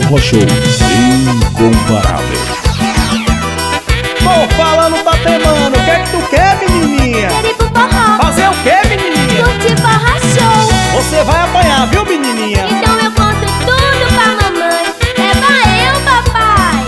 Forró Show incomparável. Tô falando pra temano, o que é que tu quer, menininha? Quero ir pro forró, Fazer o que, menininha? curtir forró show. Você vai apanhar, viu, menininha? Então eu conto tudo pra mamãe. Leva eu, papai.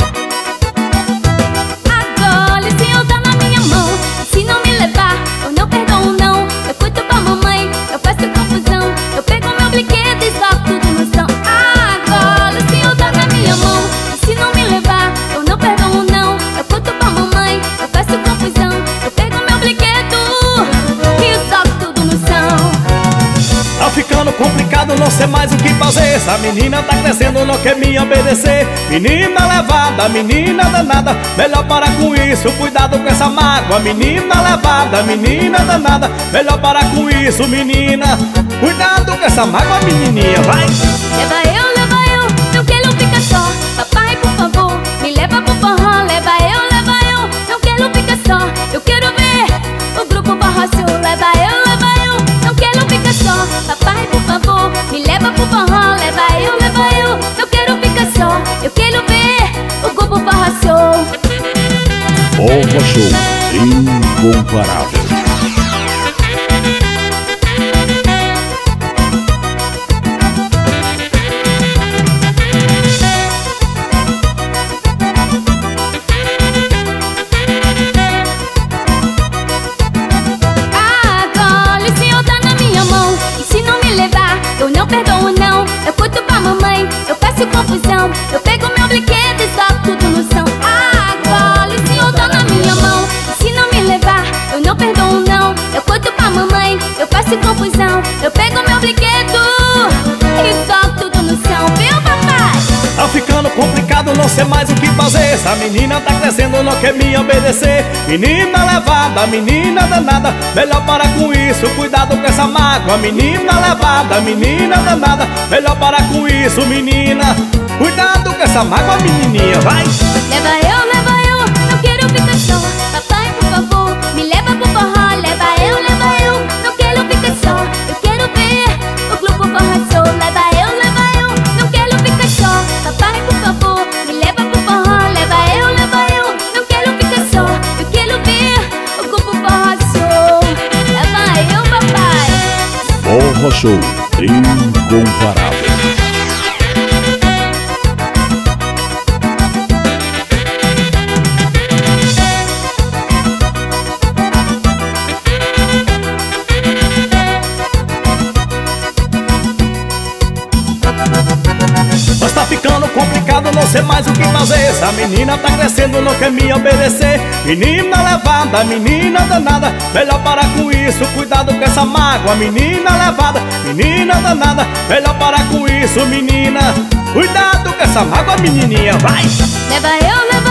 Agora o senhor tá na minha mão. Se não me levar, eu não perdoo não. Eu cuido pra mamãe, eu faço confusão. Eu pego meu brinquedo e jogo tudo no chão. Agora o senhor tá na minha mão. Se não me levar, eu não perdoo não. Eu cuido pra mamãe, eu faço confusão. Eu pego meu brinquedo e jogo tudo no chão. Tá ficando complicado, não sei mais o que fazer. Essa menina tá crescendo, não quer me obedecer. Menina levada, menina danada, melhor parar com isso, cuidado com essa mágoa. Menina levada, menina danada, melhor parar com isso, menina. Cuidado com essa mágoa, menininha, vai! Leva eu, não quero ficar só. Papai, por favor, me leva pro forró. Leva eu, não quero ficar só. Eu quero ver o grupo Forró Show. Leva eu, não quero ficar só. Papai, por favor, me leva pro forró. Leva eu, não quero ficar só. Eu quero ver o grupo Forró Show. Forró Show incomparável. Agora o senhor tá na minha mão. E se não me levar, eu não perdoo não. Eu cuido pra mamãe, eu faço confusão. Eu pego meu brinquedo e jogo tudo no chão. Agora o senhor tá na minha mão. E se não me levar, eu não perdoo não. Eu cuido pra mamãe, eu faço confusão. Eu pego meu brinquedo e jogo tudo no chão. Viu, papai? Tá ficando complicado, não sei mais o que fazer. Essa menina tá crescendo, não quer me obedecer. Menina levada, menina danada, melhor parar com isso, cuidado com essa mágoa. Menina levada, menina danada, melhor parar com isso, menina. Cuidado com essa mágoa, menininha, vai! Leva eu, não quero ficar só. Papai, por favor, me leva pro forró. Leva eu, não quero ficar só. Eu quero ver o grupo Forró Show. Leva eu, não quero ficar só. Papai, por favor, me leva pro forró. Leva eu, não quero ficar só. Eu quero ver o grupo Forró Show. Leva eu, papai. Forró Show incomparável. Mas tá ficando complicado, não sei mais o que fazer. Essa menina tá crescendo, não quer me obedecer. Menina levada, menina danada, melhor parar com isso, cuidado com essa mágoa. Menina levada, menina danada, melhor parar com isso, menina. Cuidado com essa mágoa, menininha, vai! Leva eu,